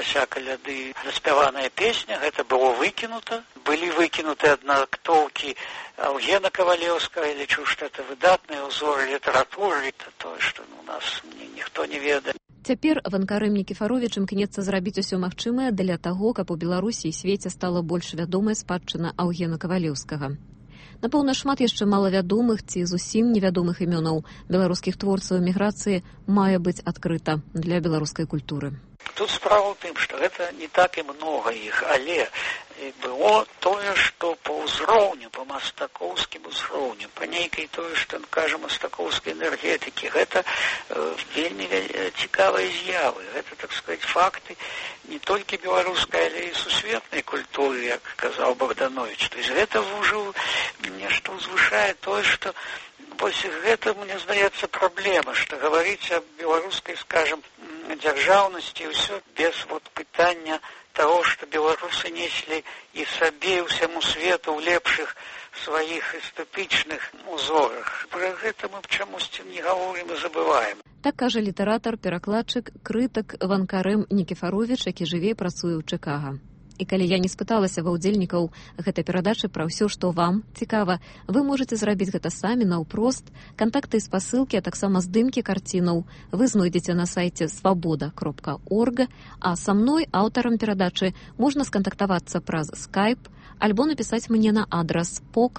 «Ляся каляды» заспяваная песня, гэта было выкінута. Былі выкінуты аднактоўкі Аўгена Кавалеўскага, я лічу, што это выдатныя ўзоры літаратуры, это тое, што у нас ніхто не ведае. Цяпер Ванкарэм Нікіфаровіч імкнецца зрабіць усё магчымае для таго, каб у Беларусі і свеце стала больш вядомая спадчына Аўгена Кавалеўскага. Напэўна, шмат яшчэ малавядомых ці зусім невядомых імёнаў беларускіх творцаў эміграцыі мае быць адкрыта для беларускай культуры. Тут справа ў тым, што гэта не так і многа іх, але было тое, што па ўзроўню, па мастакоўскім узроўню, па нейкай тое, што кажа мастакоўскай энергетыкі, гэта вельмі цікавыя з'явы. Гэта, так сказаць, факты не толькі беларускай, але і сусветнай культуры, як казаў Богданович. То есть гэта ўжо нешта ўзвышае тое, што вось гэта, мне здаецца, праблема, што гаварыць аб беларускай, скажем, дзяржаўнасці ўсё без пытання того, што беларусы неслі і сабе, і ўсяму свету ў лепшых сваіх эстэтычных узорах. Пра гэта мы чамусьці не гаворым і забываем. Так кажа літаратар, перакладчык, крытык Ванкарэм Нікіфаровіч, які жыве і працуе ў Чыкага. І калі я не спыталася ва ўдзельнікаў гэтай перадачы пра ўсё, што вам цікава, вы можаце зрабіць гэта самі наўпрост. Кантакты і спасылкі, а таксама здымкі карцінаў вы знойдзеце на сайце свабода.орг, а са мной, аўтарам перадачы, можна скантактавацца праз Skype альбо напісаць мне на адрас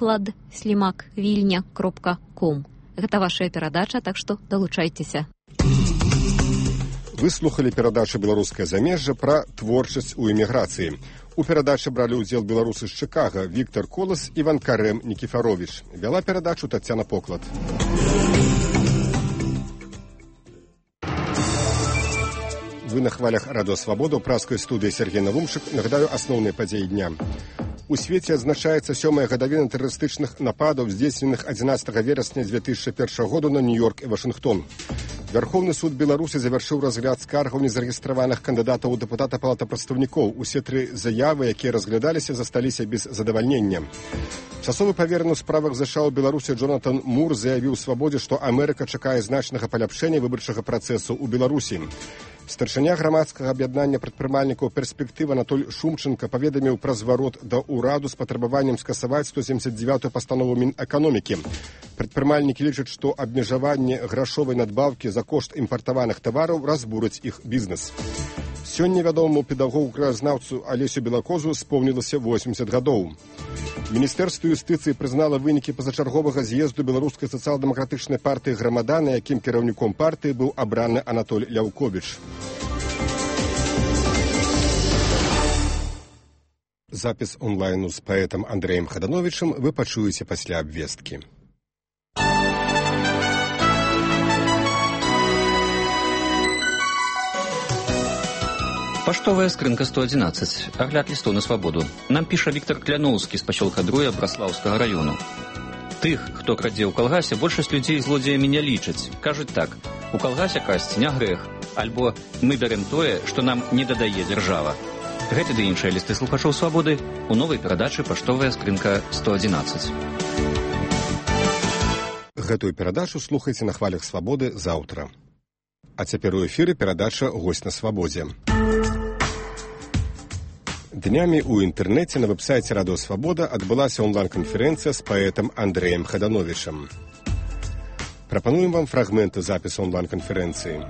poklad@vilnia.com. Гэта вашая перадача, так што далучайцеся. Вы слухалі перадачу «Беларускае замежжа» пра творчасць у эміграцыі. У перадачы бралі ўдзел беларусы з Чыкага Віктар Колас і Ванкарэм Нікіфаровіч. Вяла перадачу Тацяна Поклад. Вы на хвалях Радыё Свабода ў праскай студыі Сергей Навумчык. Нагадаю асноўныя падзеі дня. У свеце адзначаецца 7-я гадавіна тэрарыстычных нападаў, здзейсненых 11 верасня 2001 года на Нью-Йорк і Вашынгтон. Вярхоўны суд Беларусі завяршыў разгляд скаргаў незарэгістраваных кандыдатаў у дэпутата Палаты прадстаўнікоў. Усе 3 заявы, якія разглядаліся, засталіся без задавальнення. Часовы павераны ў справах ЗША ў Беларусі Джонатан Мур заявіў Свабодзе, што Амерыка чакае значнага паляпшэння выбарчага працэсу ў Беларусі. Старшыня грамадскага аб'яднання прадпрымальнікаў «Перспектыва» Анатоль Шумченко паведаміў пра зварот да ўраду з патрабаваннем скасаваць 179-ю пастанову Мінэканомікі. Прадпрымальнікі лічаць, што абмежаванне грашовай надбаўкі за кошт імпартаваных тавараў разбурыць іх бізнес. Сёння вядомаму педагогу-краязнаўцу Алесю Белакозу споўнілася 80 гадоў. Міністэрства юстыцыі прызнала вынікі пазачарговага з'езду беларускай сацыял-дэмакратычнай партыі «Грамада», на якім кіраўніком партыі быў абраны Анатоль Ляўковіч. Запіс онлайну з паэтам Андрэем Хадановічам вы пачуеце пасля абвесткі. Паштовая скрынка 111. Агляд лістоў на свабоду. Нам піша Віктор Кляноўскі з пасёлка Друя Браслаўскага раёну. Тых, хто крадзе ў калгасе, большасць людзей злодзеямі не лічаць. Кажуць так: у калгасе красці не грэх, альбо мы бярем тое, што нам не дадае дзяржава. Гэты ды іншыя лісты слухачоў свабоды у новай перадачы «Паштовая скрынка 111». Гэтую перадачу слухайце на хвалях свабоды заўтра. А цяпер у эфіры перадача «Госць на свабодзе». Днямі ў інтэрнэце на вэб-сайце Радыё Свабода адбылася онлайн-канферэнцыя з паэтам Андрэем Хадановічам. Прапануем вам фрагменты запісу онлайн-канферэнцыі.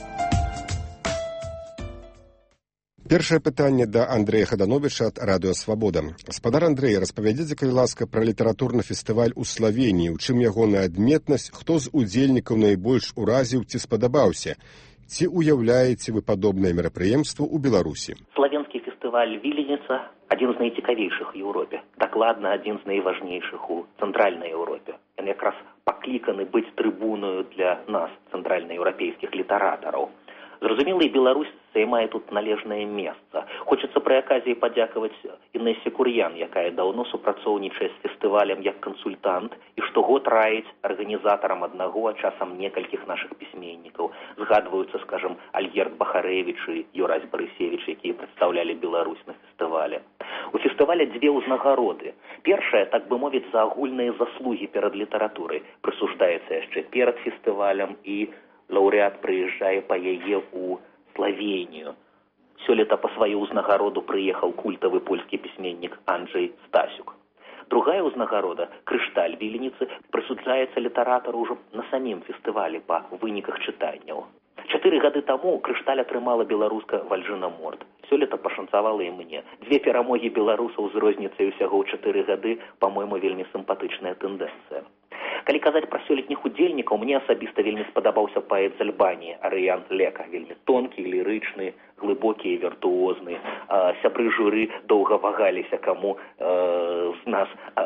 Першае пытанне да Андрэя Хадановіча ад Радыё Свабода. Гаспадар Андрэй, распавядзіце, калі ласка, пра літаратурны фестываль у Славеніі, у чым ягоная адметнасць, хто з удзельнікаў найбольш уразіў ці спадабаўся? Ці уяўляеце вы падобнае мерапрыемства ў Беларусі? Славенскі фестываль Віленіца адзін з найцікавейшых у Еўропе. Дакладна адзін з найважнейшых у цэнтральнай Еўропе. Ён якраз пакліканы быць трыбуною для нас, цэнтральнаеўрапейскіх літаратараў. Зразумела, і Беларусь займае тут належнае месца. Хочацца пры аказіі падзякаваць Інэсе Кур'ян, якая даўно супрацоўнічае з фестывалем як кансультант і штогод раіць арганізатарам аднаго, а часам некалькіх нашых пісьменнікаў. Згадваюцца, скажам, Альгерд Бахарэвіч і Юрась Барысевіч, якія прадстаўлялі Беларусь на фестывале. У фестываля 2 ўзнагароды. Першая, так бы мовіць, за агульныя заслугі перад літаратурай прысуждаецца яшчэ перад фестывалем, і лаўрэат прыязджае па яе ў Славенію. Сёлета по сваю ўзнагароду прыехаў культавы польскі пісьменнік Анджэй Стасюк. Другая ўзнагарода, крышталь Віленіцы, прысуджаецца літаратару ўжо на самім фестывалі па выніках чытанняў. 4 гады таму крышталь атрымала беларуска Вальжына Морд. Сёлета пашанцавала і мне. 2 перамогі беларусаў з розніцай усяго ў 4 гады, па-мойму, вельмі сімпатычная тэндэнцыя. Калі казаць пра сёлетніх удзельнікаў, мне асабіста вельмі спадабаўся паэт з Альбаніі Арыян Лека. Вельмі тонкі, лірычны, глыбокі і віртуозны. Сябры журы доўга вагаліся, каму з нас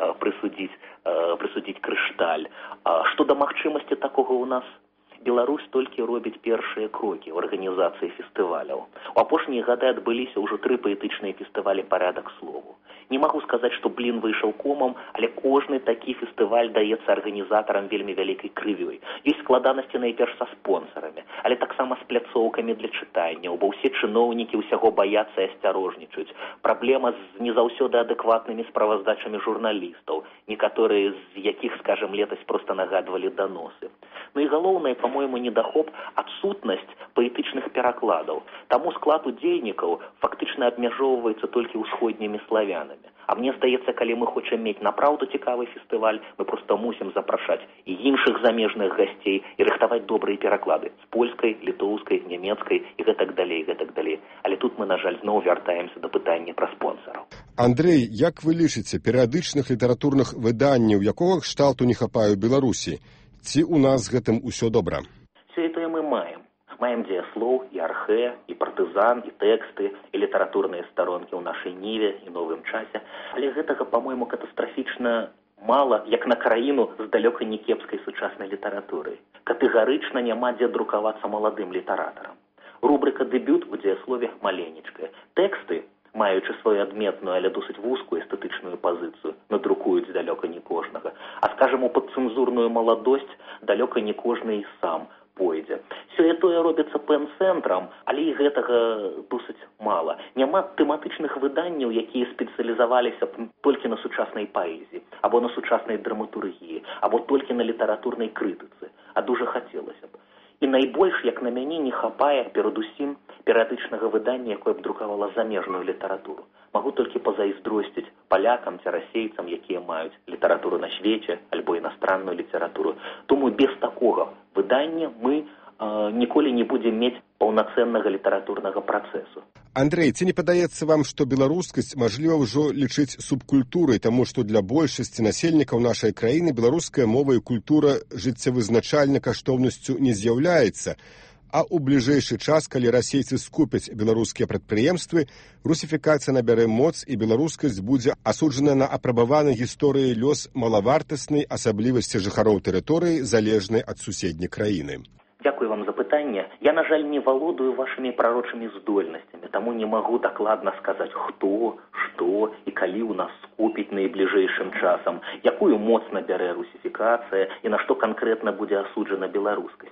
прысудзіць крышталь. Што да магчымасці такога ў нас, Беларусь толькі робіць першыя крокі ў арганізацыі фестываляў. У апошнія гады адбыліся ўжо 3 паэтычныя фестывалі «Парадак слову». Не магу сказаць, што блін выйшаў комам, але кожны такі фестываль даецца арганізатарам вельмі вялікай крывёй. Ёсць складанасці найперш са спонсарамі, але таксама з пляцоўкамі для чытанняў, бо ўсе чыноўнікі ўсяго баяцца і асцярожнічаюць. Праблема з не заўсёды адэкватнымі справаздачамі журналістаў, некаторыя з якіх, скажем, летась проста нагадвалі даносы. Ну і галоўнае, по-мойму, недахоп адсутнасць паэтычных перакладаў. Таму склад удзельнікаў фактычна абмяжоўваецца толькі ўсходнімі славянамі. А мне здаецца, калі мы хочам мець напраўду цікавы фестываль, мы проста мусім запрашаць і іншых замежных гасцей і рыхтаваць добрыя пераклады з польскай, літоўскай, нямецкай і гэтак далей, гэтак далей. Але тут мы, на жаль, зноў вяртаемся да пытання пра спонсараў. Андрэй, як вы лічыце, перыядычных літаратурных выданняў якога кшталту не хапае ў Беларусі? Ці ў нас з гэтым усё добра? Сёе-тое мы маем. Маем дзеяслоў, і архэ, і партызан, і тэксты, і літаратурныя старонкі ў нашай ніве і новым часе. Але гэтага, па-мойму, катастрафічна мала, як на краіну з далёка не кепскай сучаснай літаратурай. Катэгарычна няма дзе друкавацца маладым літаратарам. Рубрыка «Дэбют» у дзеяслове маленечкая. Тэксты, маючы сваю адметную, але досыць вузкую эстэтычную пазіцыю, надрукуюць далёка не кожнага. А, скажем, у падцэнзурную маладосць далёка не кожны і сам пойдзе. Сёе-тое робіцца пэн-цэнтрам, але і гэтага досыць мала. Няма тэматычных выданняў, якія спецыялізаваліся толькі на сучаснай паэзіі, або на сучаснай драматургіі, або толькі на літаратурнай крытыцы. А дужа хацелася б. І найбольш, як на мяне, не хапае перадусім перыядычнага выдання, якое б друкавала замежную літаратуру. Магу толькі пазайздросціць палякам ці расейцам, якія маюць літаратуру на свеце альбо іностранную літаратуру. Тому без такога выдання мы ніколі не будзем мець паўнацэннага літаратурнага працэсу. Андрэй, ці не падаецца вам, што беларускасць мажліва ўжо лічыць субкультурай, таму што для большасці насельнікаў нашай краіны беларуская мова і культура жыццявызначальнай каштоўнасцю не з'яўляецца, а ў бліжэйшы час, калі расейцы скупяць беларускія прадпрыемствы, русіфікацыя набярэ моц і беларускасць будзе асуджана на апрабаваны гісторыяй лёс малавартаснай асаблівасці жыхароў тэрыторыі, залежнай ад суседняй краіны. Дзякую вам за пытанне. Я, на жаль, не валодаю вашымі прарочымі здольнасцямі, таму не магу дакладна сказаць, хто, што і калі ў нас скупіць найбліжэйшым часам, якую моц набярэ русіфікацыя і на што канкрэтна будзе асуджана беларускасць.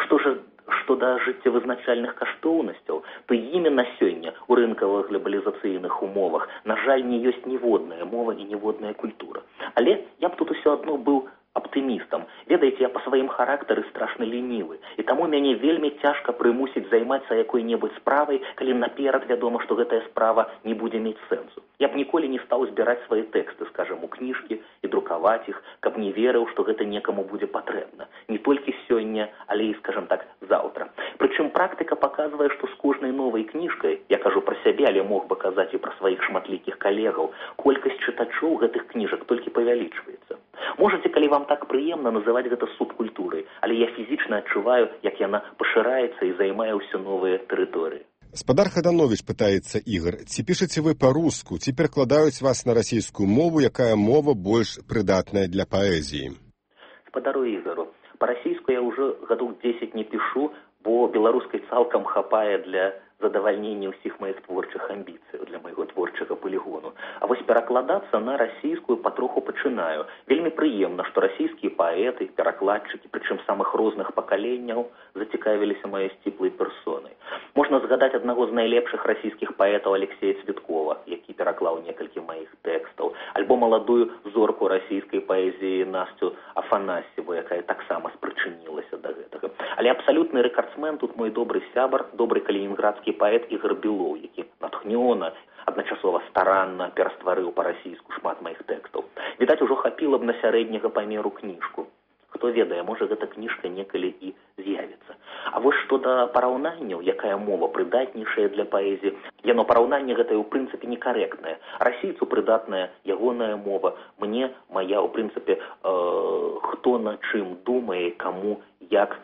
Што да жыццявызначальных каштоўнасцяў, то імі на сёння ў рынкавых глобалізацыйных умовах, на жаль, не ёсць ніводная мова і ніводная культура. Але я б тут усё адно быў аптымістам. Ведаеце, я па сваім характары страшна лінівы, і таму мяне вельмі цяжка прымусіць займацца якой-небудзь справай, калі наперад вядома, што гэтая справа не будзе мець сэнсу. Я б ніколі не стаў збіраць свае тэксты, скажам, у кніжкі і друкаваць іх, каб не верыў, што гэта некаму будзе патрэбна. Не толькі сёння, але і, скажам так, заўтра. Прычым практыка паказвае, што з кожнай новай кніжкай, я кажу пра сябе, але мог бы казаць і пра сваіх шматлікіх калегаў, колькасць чытачоў гэтых кніжак толькі павялічваецца. Можаце, калі вам так прыемна, называць гэта субкультурай, але я фізічна адчуваю, як яна пашыраецца і займае ўсё новыя тэрыторыі. Спадар Хаданович, пытаецца Ігор, ці пішаце вы па-руску, ці перакладаюць вас на расійскую мову, якая мова больш прыдатная для паэзіі? Спадару Ігору, па-расійску я ўжо гадоў 10 не пішу, бо беларускай цалкам хапае для задавальнення ўсіх маіх творчых амбіцыяў, для майго творчага палігону. А вось перакладацца на расійскую патроху пачынаю. Вельмі прыемна, што расійскія паэты, перакладчыкі, прычым самых розных пакаленняў, зацікавіліся маёй сціплай персонай. Можна згадаць аднаго з найлепшых расійскіх паэтаў Алексея Цветкова, які пераклаў некалькі маіх тэкстаў, альбо маладую зорку расійскай паэзіі Настю Афанасьеву, якая таксама спрычынілася да гэтага. Але абсалютны рэкардсмен тут мой добры сябар, добры калінінградскі паэт Ігор Белоў, які натхнёна, адначасова старанна перастварыў па-расійску шмат маіх тэкстаў. Відаць, ужо хапіла б на сярэдняга памеру кніжку. Хто ведае, можа, гэта кніжка некалі і з'явіцца. А вось што да параўнанняў, якая мова прыдатнейшая для паэзіі, яно параўнанне гэтае ў прынцыпе некарэктнае. Расійцу прыдатная ягоная мова, мне мая ў прынцыпе хто на чым думае, каму як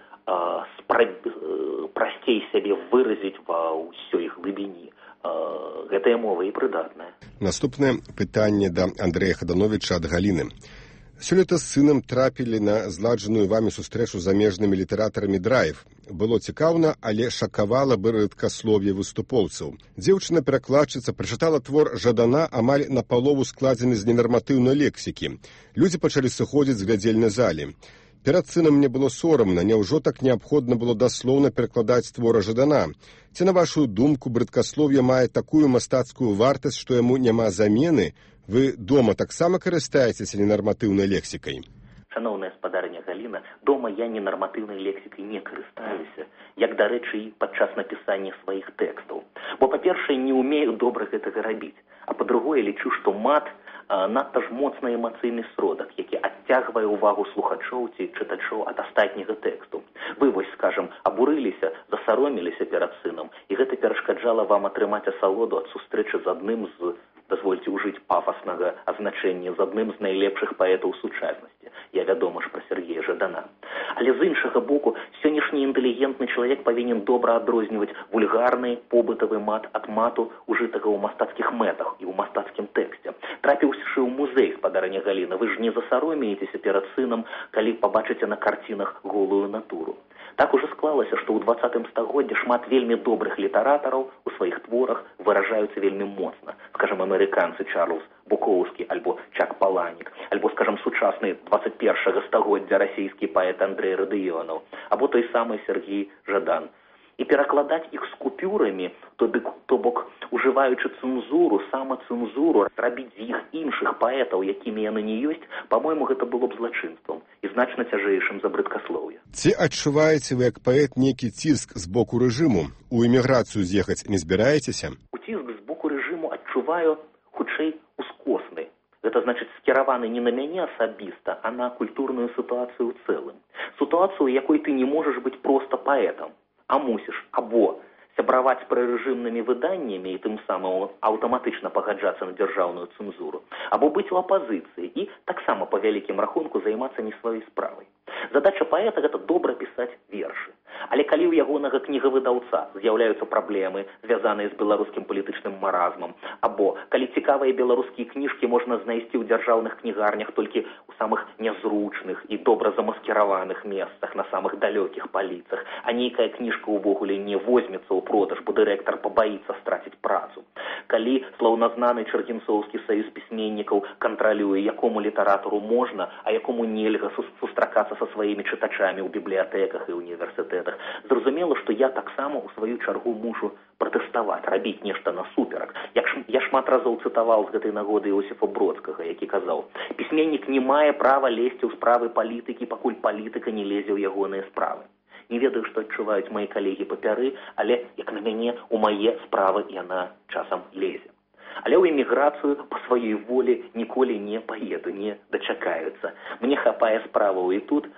прасцей сябе выразіць ва ўсёй глыбіні. Гэтая мова і прыдатная. Наступнае пытанне да Андрэя Хадановіча ад Галіны. Сёлета з сынам трапілі на зладжаную вамі сустрэчу з замежнымі літаратарамі драйв. Было цікаўна, але шакавала бы рэдкаслов'е выступоўцаў. Дзяўчына-перакладчыца прачытала твор Жадана амаль напалову складзены з ненарматыўнай лексікі. Людзі пачалі сыходзіць з глядзельнай залі. Перад сынам мне было сорамна, няўжо так неабходна было даслоўна перакладаць твора Жадана? Ці, на вашу думку, брыдкаслов'е мае такую мастацкую вартасць, што яму няма замены? Вы дома таксама карыстаецеся ненарматыўнай лексікай? Шановная спадарыня Галіна, дома я ненарматыўнай лексікай не карыстаюся, як, дарэчы, і падчас напісання сваіх тэкстаў. Бо, па-першае, не ўмею добра гэтага рабіць, а па-другое, лічу, што мат надта ж моцны эмацыйны сродак, які адцягвае ўвагу слухачоў ці чытачоў ад астатняга тэксту. Вы, вось, скажам, абурыліся, засароміліся перад сынам, і гэта перашкаджала вам атрымаць асалоду ад сустрэчы з адным з, дазвольце ўжыць пафаснага азначэння, з адным з найлепшых паэтаў сучаснасці. Я, вядома ж, пра Сергея Жадана. Але з іншага боку, сённяшні інтэлігентны чалавек павінен добра адрозніваць вульгарны побытавы мат ад мату, ужытага ў мастацкіх мэтах і ў мастацкім тэксце. Трапіўшы ў музей, спадарыня Галіна, вы ж не засаромеецеся перад сынам, калі пабачыце на карцінах голую натуру. Так ужо склалася, што ў 20 стагоддзі шмат вельмі добрых літаратараў у сваіх творах выражаюцца вельмі моцна. Скажам, амерыканцы Чарльз Букоўскі альбо Чак Паланік, альбо, скажам, сучасны 21 стагоддзя расійскі паэт Андрэй Радыёнаў, або той самы Сергей Жадан. І перакладаць іх з купюрамі, то бок, ужываючы цэнзуру, самацэнзуру, рабіць з іх іншых паэтаў, якімі яны не ёсць, па-мойму, гэта было б злачынствам і значна цяжэйшым за брыдкаслоўе. Ці адчуваеце вы, як паэт, нейкі ціск з боку рэжыму? У эміграцыю з'ехаць не збіраецеся? Ціск з боку рэжыму адчуваю, хутчэй, ускосны. Гэта значыць скіраваны не на мяне асабіста, а на культурную сітуацыю ў цэлым. Сітуацыю, якой ты не можаш быць проста паэтам, а мусіш або сябраваць з прарэжымнымі выданнямі і тым самым аўтаматычна пагаджацца на дзяржаўную цэнзуру, або быць у апазіцыі і таксама па вялікім рахунку займацца не сваёй справай. Задача паэта – гэта добра пісаць вершы. Але калі ў ягонага кнігавыдаўца з'яўляюцца праблемы, звязаныя з беларускім палітычным маразмам, або калі цікавыя беларускія кніжкі можна знайсці ў дзяржаўных кнігарнях толькі ў самых нязручных і добра замаскіраваных месцах, на самых далёкіх паліцах, а нейкая кніжка ўвогуле не возьмецца ў продаж, бо дырэктар пабаіцца страціць працу. Калі слаўназнаны Чаргінцоўскі саюз пісьменнікаў кантралюе, якому літаратару можна, а якому нельга сустракацца са сваімі чытачамі ў бібліятэках і універсітэтах, зразумела, што я таксама ў сваю чаргу мушу пратэставаць, рабіць нешта насуперак. Я шмат разоў цытаваў з гэтай нагоды Іосіфа Бродскага, які казаў: пісьменнік не мае права лезці ў справы палітыкі, пакуль палітыка не лезе ў ягоныя справы. Не ведаю, што адчуваюць мае калегі-папяры, але, як на мяне, у мае справы яна часам лезе. Але ў эміграцыю па сваёй волі ніколі не паеду, не дачакаюцца. Мне хапае справаў і тут,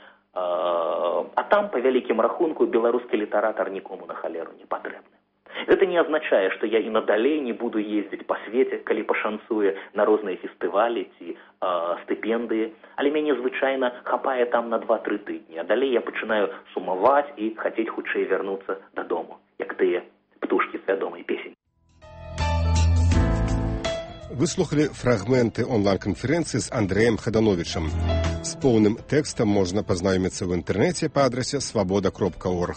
а там, па вялікім рахунку, беларускі літаратар нікому на халеру не патрэбны. Гэта не азначае, што я і надалей не буду ездзіць па свеце, калі пашанцуе на розныя фестывалі ці стыпендыі, але мяне звычайна хапае там на 2-3 тыдні, а далей я пачынаю сумаваць і хацець хутчэй вярнуцца дадому, як тыя птушкі з вядомай песень. Вы слухали фрагменты онлайн-канферэнцыі з Андрэем Хадановічам. З поўным тэкстам можна пазнаёміцца ў інтэрнэце па адрасе свабода.орг.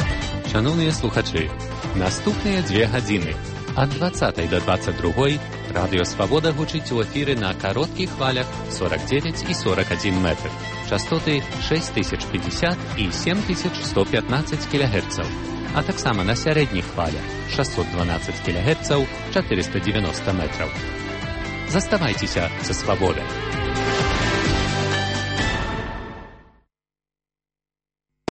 Шановныя слухачы, наступныя 2 гадзіны ад 20 до 22 Радыё Свабода гучыць у эфіры на кароткіх хвалях 49 і 41 метр. Частоты 6050 і 7115 кГц. А таксама на сярэдніх хвалях 612 кГц, 490 метраў. Заставайцеся са Свабодай.